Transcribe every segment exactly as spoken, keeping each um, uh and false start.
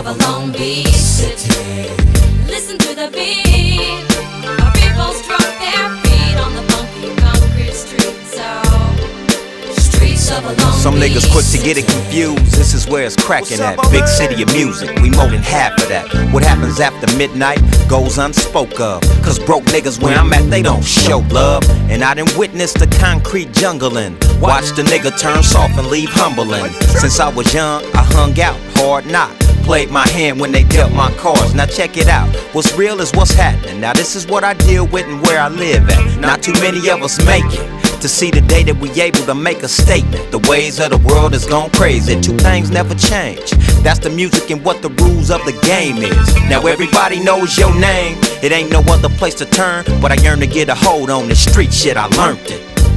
of a Long Beach city. Listen to the beat of people stroke their feet on the funky concrete streets. Oh, streets of a Long Some Beach niggas quick to city. get it confused. This is where it's cracking at. Big city of music, we more than half of that. What happens after midnight goes unspoke of. Cause broke niggas where I'm at, they don't show love. And I done witnessed the concrete jungling. Watch the nigga turn soft and leave humbling. Since I was young, I hung out, hard knock. Played my hand when they dealt my cards. Now check it out, what's real is what's happening. Now this is what I deal with and where I live at. Not too many of us make it to see the day that we able to make a statement. The ways of the world is gone crazy. Two things never change. That's the music and what the rules of the game is. Now everybody knows your name. It ain't no other place to turn, but I yearn to get a hold on this street shit. I learned it.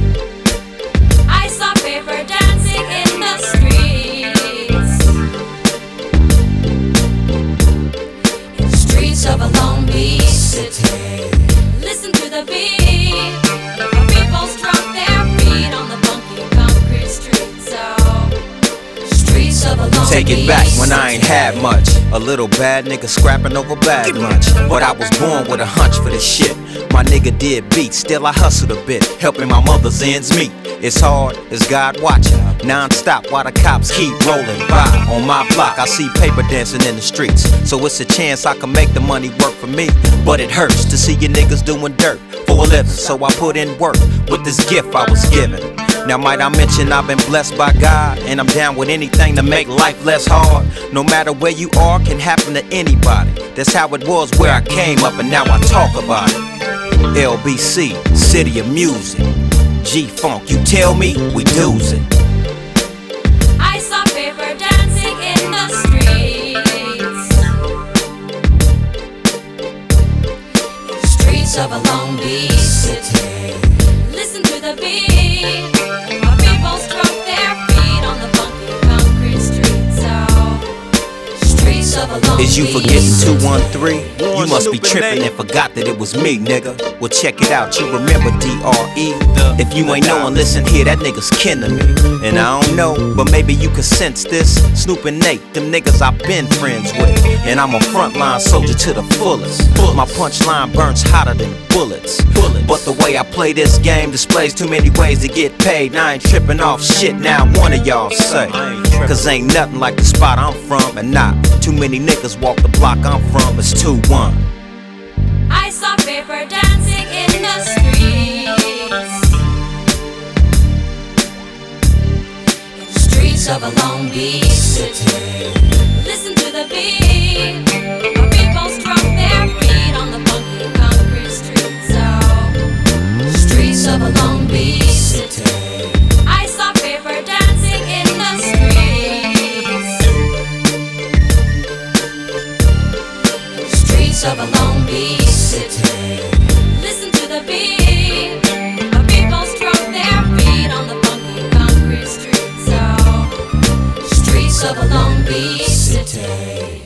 I saw paper dancing in the streets. In the streets of a Long Beach city. Listen to the beat of people stroke their feet on the funky concrete streets. Oh, streets of a Long Take Beach it back when city. I ain't had much. A little bad nigga scrapping over bad lunch. But I was born with a hunch for this shit. My nigga did beats, still I hustled a bit, helping my mother's ends meet. It's hard, it's God watching, non-stop while the cops keep rolling by. On my block, I see paper dancing in the streets. So it's a chance I can make the money work for me. But it hurts to see you niggas doing dirt for a living. So I put in work with this gift I was given. Now might I mention I've been blessed by God, and I'm down with anything to make life less hard. No matter where you are, can happen to anybody. That's how it was where I came up, and now I talk about it. L B C, city of music. G-Funk, you tell me, we do's it. I saw paper dancing in the streets. In the streets of a Long Beach city. Listen to the beat of people stroke their feet on the funky concrete streets. Oh, streets of a Long Beach Is you forgetting city. two one three? You must be tripping and forgot that it was me, nigga. Well, check it out, you remember D R E? If you ain't knowin', listen here, that nigga's kin to me. And I don't know, but maybe you can sense this. Snoop and Nate, them niggas I've been friends with. And I'm a frontline soldier to the fullest. My punchline burns hotter than bullets. But the way I play this game displays too many ways to get paid. And I ain't tripping off shit now, one of y'all say. Cause ain't nothing like the spot I'm from. And not too many niggas walk the block I'm from. It's two one. I saw paper dancing in the streets. In the streets of a Long Beach city. Listen to the beat of people stroke their feet on the funky concrete streets. Oh, streets of a Long Beach city. I saw paper dancing in the streets. In the streets of a Long Beach city. Listen to the beat of people stroke their feet on the funky concrete streets. Oh, streets of a Long Beach city.